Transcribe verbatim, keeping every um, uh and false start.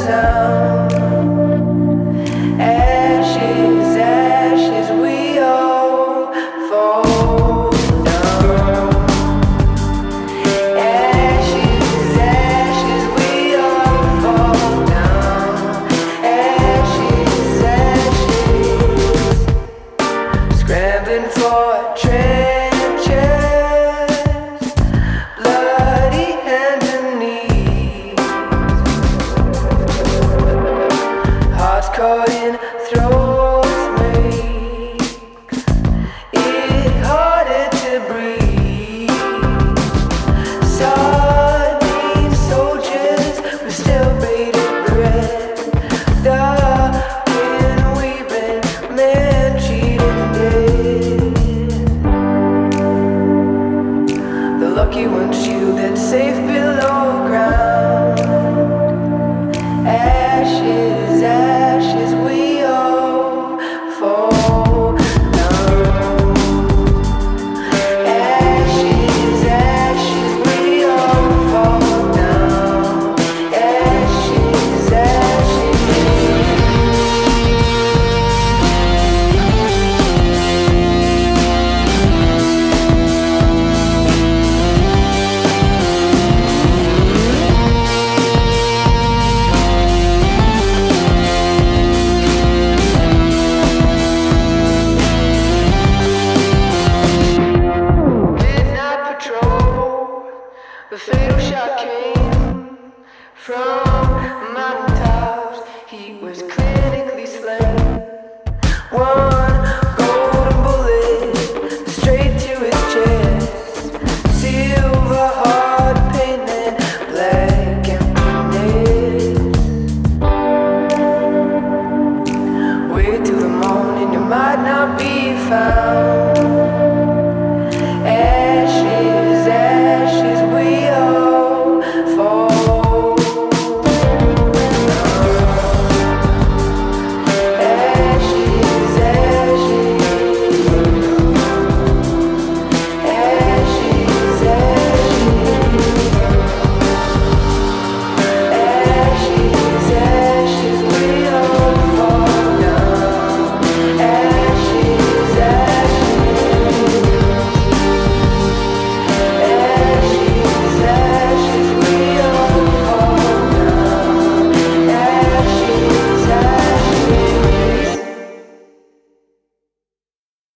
sound. Ashes, ashes, we all fall down. Ashes, ashes, we all fall down. Ashes, ashes, scrambling for trenches, bloody hands and knees, hearts caught in throats make it harder to breathe. Sardine soldiers with still bated breath, the wind weaving men cheating dead. The lucky ones shielded safe below ground. Ashes, ashes, we all fall down. Ashes, ashes, we all fall down. Ashes, ashes. Midnight patrol, the fatal shot came from mountain tops. He was clear.